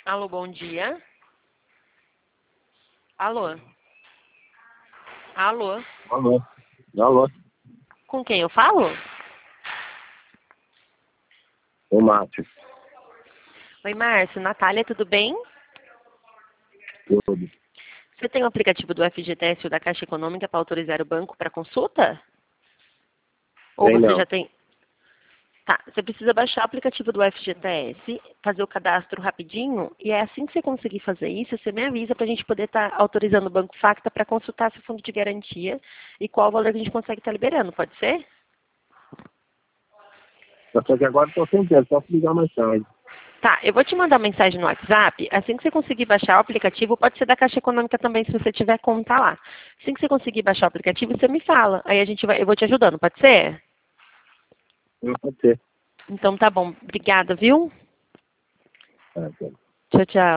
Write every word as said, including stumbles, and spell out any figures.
Alô, bom dia. Alô? Alô? Alô? Alô? Com quem eu falo? O Márcio. Oi, Márcio. Natália, tudo bem? Tudo. Você tem o aplicativo do F G T S ou da Caixa Econômica para autorizar o banco para consulta? Ou Tem você não. já tem... Tá, você precisa baixar o aplicativo do F G T S, fazer o cadastro rapidinho, e é assim que você conseguir fazer isso, você me avisa para a gente poder estar autorizando o Banco Facta para consultar seu fundo de garantia e qual o valor que a gente consegue estar liberando, pode ser? Só que agora estou sem tempo, posso ligar mais tarde. Tá, eu vou te mandar uma mensagem no WhatsApp. Assim que você conseguir baixar o aplicativo, pode ser da Caixa Econômica também, se você tiver conta lá. Assim que você conseguir baixar o aplicativo, você me fala. Aí a gente vai, eu vou te ajudando, pode ser? Não pode ser. Então tá bom. Obrigada, viu? Tá, tá. Tchau, tchau.